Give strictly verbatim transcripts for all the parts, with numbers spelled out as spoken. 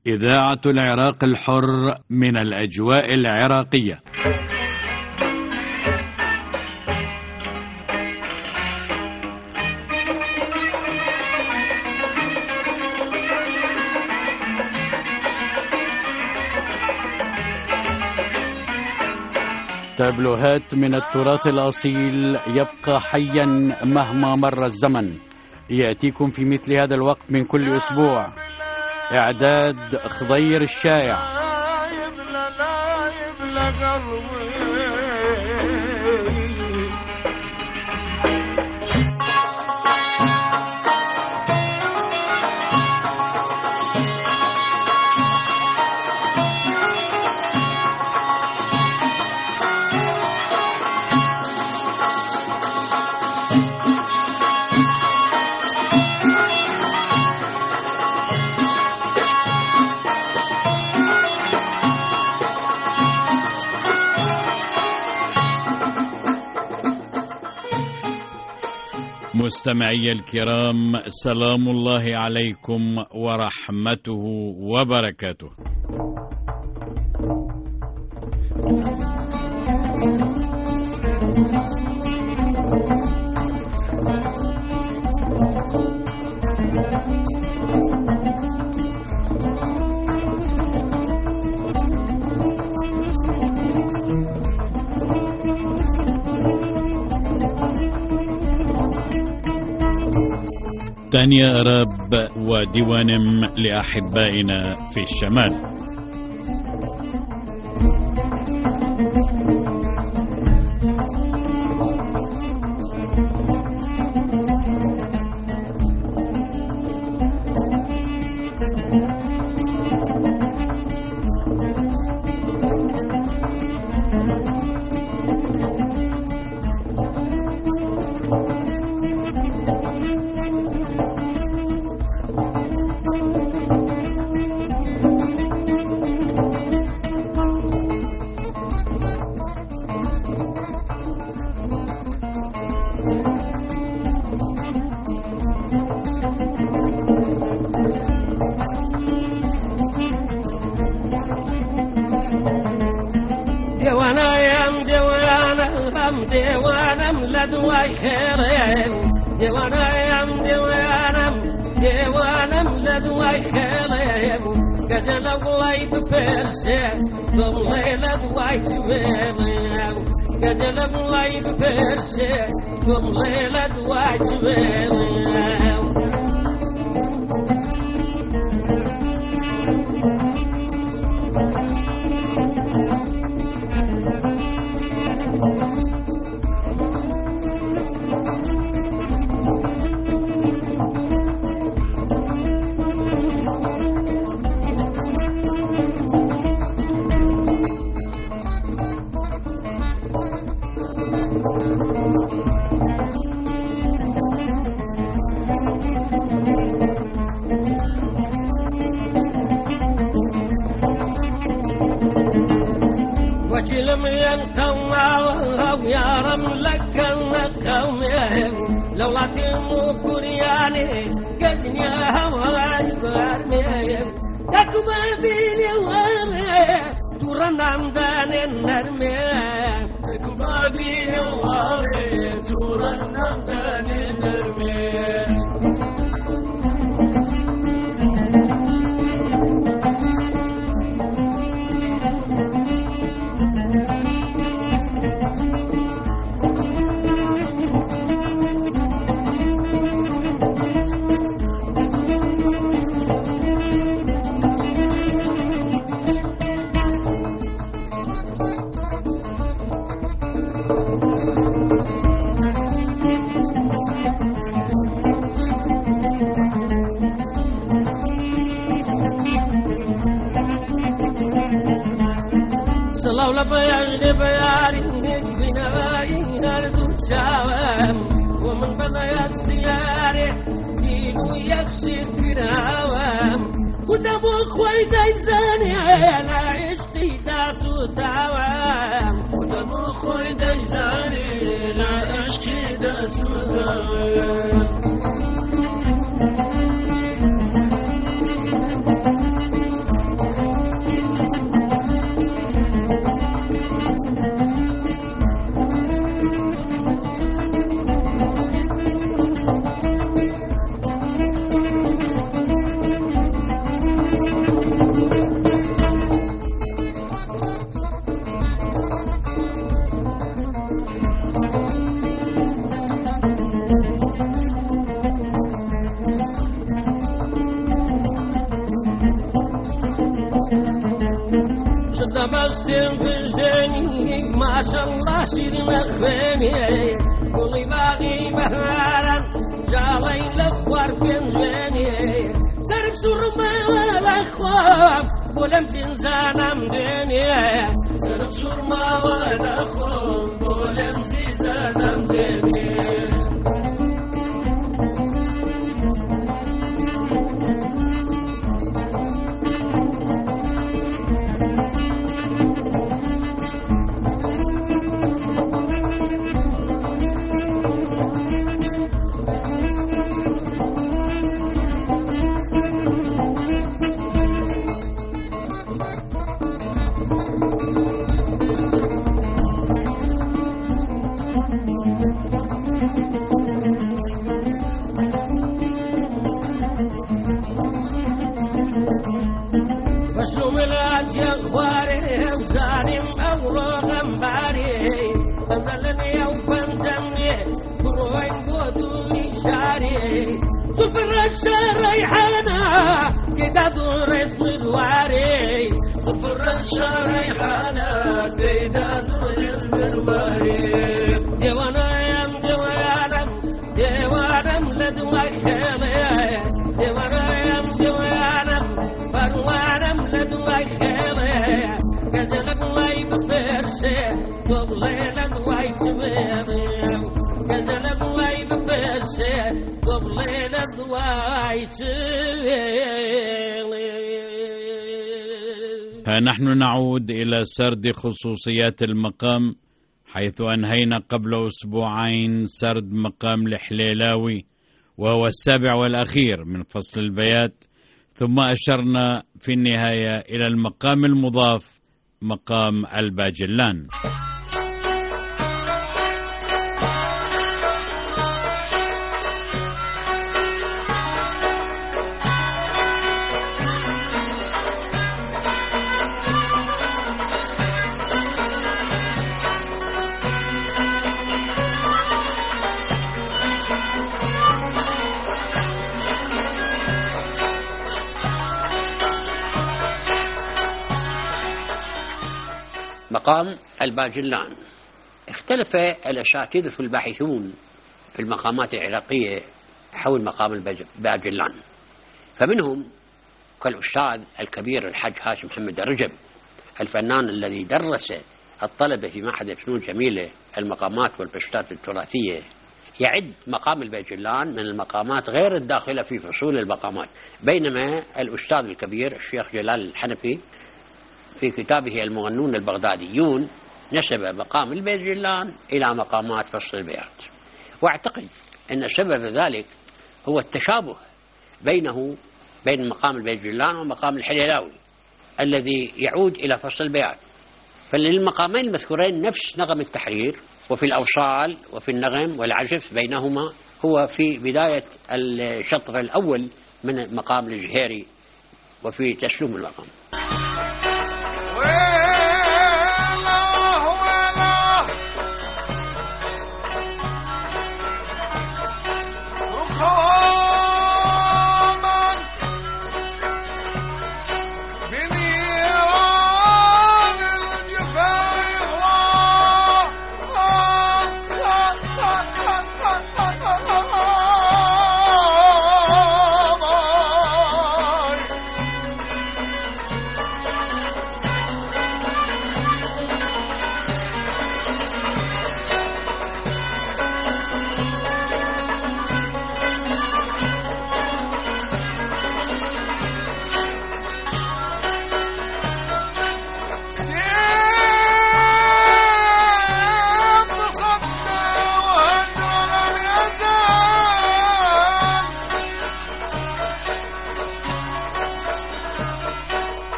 إذاعة العراق الحر من الأجواء العراقية. تابلوهات من التراث الأصيل يبقى حيا مهما مر الزمن، يأتيكم في مثل هذا الوقت من كل أسبوع. إعداد خضير الشايع. مستمعي الكرام، سلام الله عليكم ورحمته وبركاته. تانيا أراب وديوانم لأحبائنا في الشمال. ديوانم لدواي خيرين ديوانا يم ديوانم ديوانم لدواي خيرين قتل قواي ببرسي ضمي لدواي تبيرين قتل قواي ببرسي ضمي لدواي تبيرين وجلم ينكم يا رملك النكم لو عتموا كرياني قدني هوا البرمي يكما بيلي وامي تورنا مدان النرمي يكما بيلي وامي تورنا مدان النرمي سلام لبيان بياري بنواي هردو سوام ومن بدا يستياري دينو يكسر بنوام ودمو خوي دايزاني انا عشقي داسو دوام ودمو خوي دايزاني انا عشقي داسو دوام بستم بجدني ما شاء الله سيدنا خفاني كل باغي بهارا جالي لخوار بنجاني سرب سرما ولا خوف ولم تنزانا مدني سرب سرما ولا خوف ولم تنزانا مدني بسلو ملات يا اخواري وزارم اوراغم باري بنزلني او بنزمني بروين قدوني شاري سفر الشار ريحانا كدا دور اسم الواري سفر الشار ريحانا كدا دور اسم الواري ديوانا يم ديوانم ديوانم لدواي خيالي ديوانا يم ديوانم بروانم لدواي خيالي كزلك واي بفرشي قبلي لدواي سبيري كزلك واي بفرشي قبلي لدواي سبيري. نحن نعود إلى سرد خصوصيات المقام، حيث أنهينا قبل أسبوعين سرد مقام الحليلاوي وهو السابع والأخير من فصل البيات، ثم أشرنا في النهاية إلى المقام المضاف مقام الباجلان. مقام الباجلان. اختلف الأساتذة الباحثون في المقامات العراقية حول مقام الباجلان، فمنهم كالأستاذ الكبير الحاج هاشم محمد الرجب الفنان الذي درس الطلبة في معهد الفنون الجميلة المقامات والبشتات التراثية، يعد مقام الباجلان من المقامات غير الداخلة في فصول المقامات، بينما الأستاذ الكبير الشيخ جلال الحنفي في كتابه المغنون البغداديون نسب مقام الباجلان إلى مقامات فصل البيات. واعتقد أن سبب ذلك هو التشابه بينه بين مقام الباجلان ومقام الحليلاوي الذي يعود إلى فصل البيات، فللمقامين المذكورين نفس نغم التحرير، وفي الأوصال وفي النغم والعزف بينهما هو في بداية الشطر الأول من مقام الجهيري وفي تسلم المقام.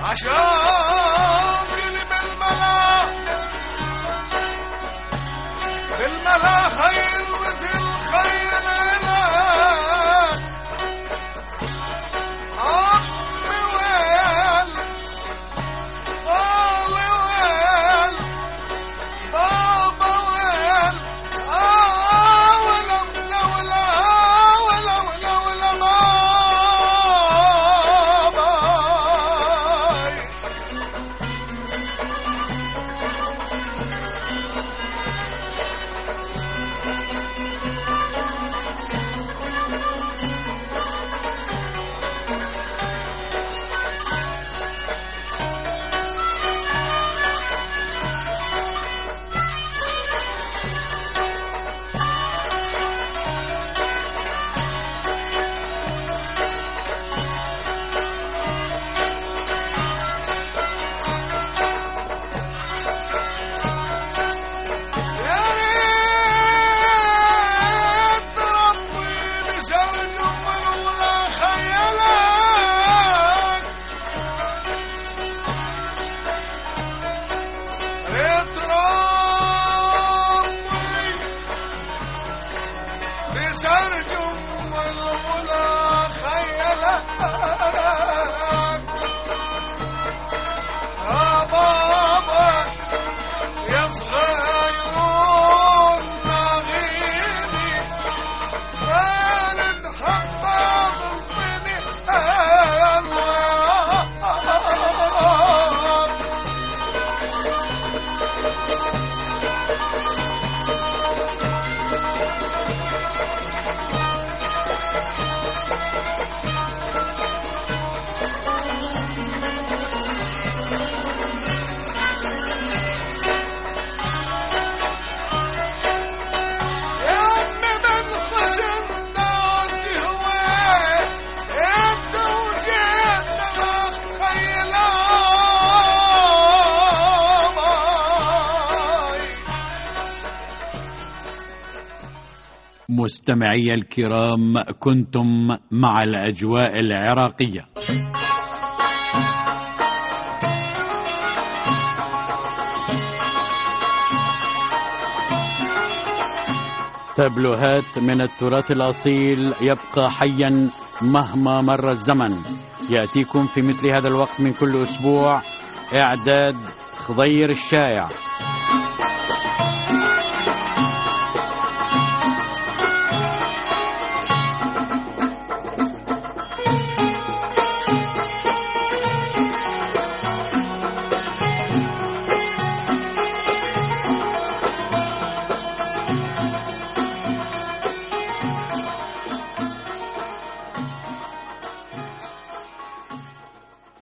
عشان قلب الملا بالملا خيل مثل خيلنا عمي ويل خالي ويل بابا ويل آه ولا ولا ولا ولا ولا ولا بابا يا ريت ربي بسرجم ولا خيالك ريت ربي بسرجم ولا خيالك يا بابا يا صغيرون تغيبي بارد حباب الطيني أنوار يا أمي من خشن داكي هواي انت وجيت لما خيلاماي مستمعي الكرام، كنتم مع الأجواء العراقية. تابلوهات من التراث الأصيل يبقى حيا مهما مر الزمن، يأتيكم في مثل هذا الوقت من كل أسبوع. إعداد خضير الشايع.